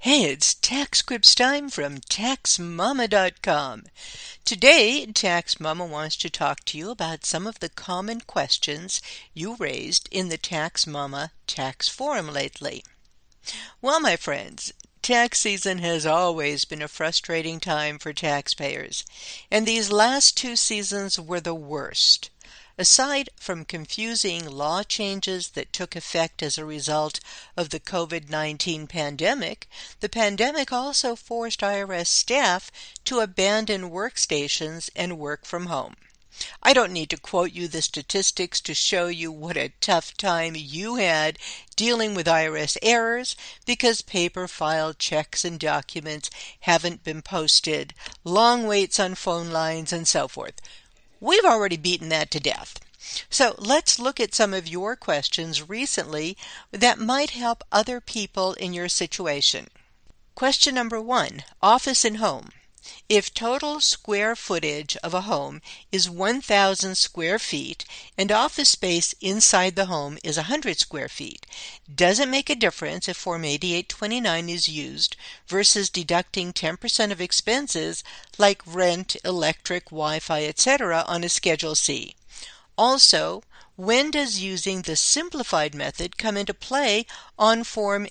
Hey, it's Tax Scripts time from TaxMama.com. Today, Tax Mama wants to talk to you about some of the common questions you raised in the Tax Mama tax forum lately. Well, my friends, tax season has always been a frustrating time for taxpayers, and these last two seasons were the worst. Aside from confusing law changes that took effect as a result of the COVID-19 pandemic, the pandemic also forced IRS staff to abandon workstations and work from home. I don't need to quote you the statistics to show you what a tough time you had dealing with IRS errors because paper file checks and documents haven't been posted, long waits on phone lines, and so forth. We've already beaten that to death. So let's look at some of your questions recently that might help other people in your situation. Question number 1, office and home. If total square footage of a home is 1,000 square feet and office space inside the home is 100 square feet, does it make a difference if Form 8829 is used versus deducting 10% of expenses like rent, electric, Wi-Fi, etc. on a Schedule C? Also, when does using the simplified method come into play on Form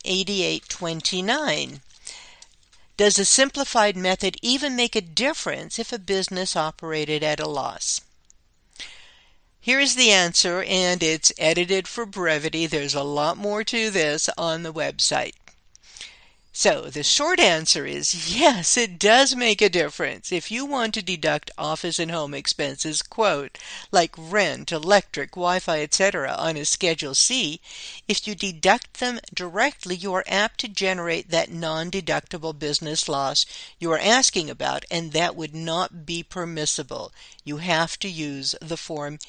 8829? Does a simplified method even make a difference if a business operated at a loss? Here is the answer, and it's edited for brevity. There's a lot more to this on the website. So the short answer is yes, it does make a difference if you want to deduct office and home expenses, quote, like rent, electric, Wi-Fi, etc. on a Schedule C. If you deduct them directly, you are apt to generate that non-deductible business loss you are asking about, and that would not be permissible. You have to use the Form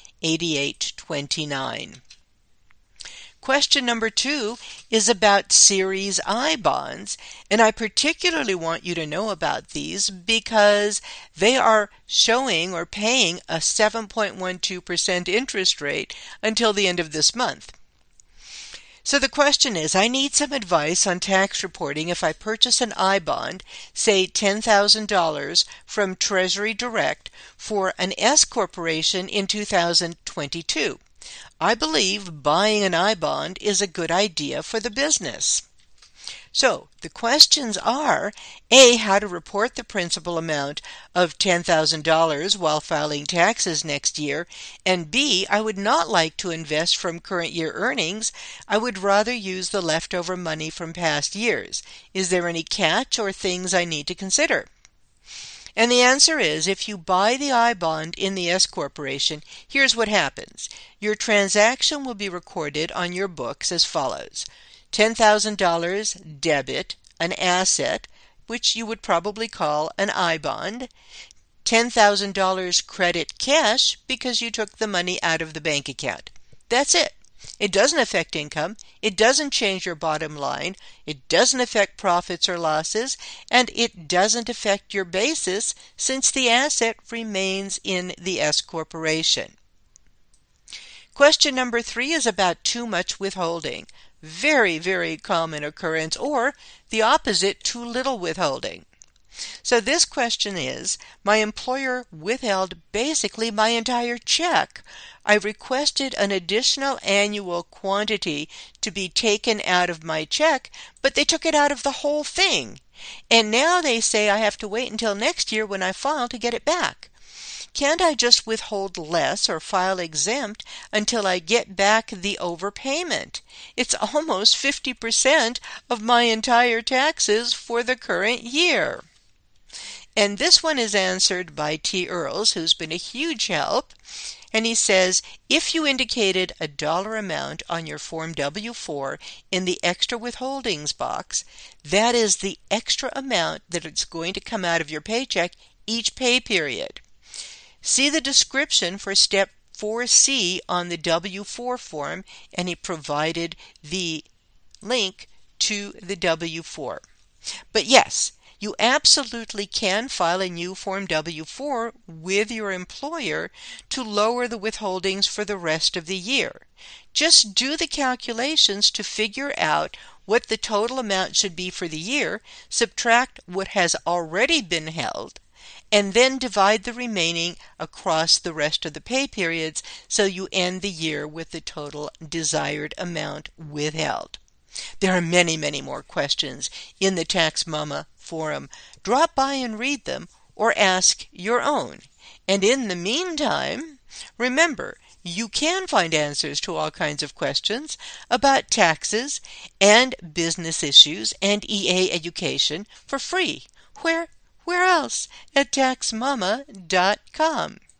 8829. Question number 2 is about Series I bonds, and I particularly want you to know about these because they are showing or paying a 7.12% interest rate until the end of this month. So the question is, I need some advice on tax reporting if I purchase an I bond, say $10,000 from Treasury Direct for an S corporation in 2022. I believe buying an I bond is a good idea for the business. So the questions are, A, how to report the principal amount of $10,000 while filing taxes next year, and B, I would not like to invest from current year earnings. I would rather use the leftover money from past years. Is there any catch or things I need to consider? And the answer is, if you buy the I bond in the S corporation, here's what happens. Your transaction will be recorded on your books as follows. $10,000 debit, an asset, which you would probably call an I bond. $10,000 credit cash because you took the money out of the bank account. That's it. It doesn't affect income, it doesn't change your bottom line, it doesn't affect profits or losses, and it doesn't affect your basis since the asset remains in the S corporation. Question number 3 is about too much withholding. Very, very common occurrence, or the opposite, too little withholding. So this question is, my employer withheld basically my entire check. I requested an additional annual quantity to be taken out of my check, but they took it out of the whole thing. And now they say I have to wait until next year when I file to get it back. Can't I just withhold less or file exempt until I get back the overpayment? It's almost 50% of my entire taxes for the current year. And this one is answered by T. Earls, who's been a huge help. And he says, if you indicated a dollar amount on your Form W-4 in the extra withholdings box, that is the extra amount that it's going to come out of your paycheck each pay period. See the description for Step 4C on the W-4 form, and he provided the link to the W-4. But yes, you absolutely can file a new Form W-4 with your employer to lower the withholdings for the rest of the year. Just do the calculations to figure out what the total amount should be for the year, subtract what has already been held, and then divide the remaining across the rest of the pay periods so you end the year with the total desired amount withheld. There are many, many more questions in the Tax Mama forum. Drop by and read them or ask your own. And in the meantime, remember, you can find answers to all kinds of questions about taxes and business issues and EA education for free. Where else? At taxmama.com.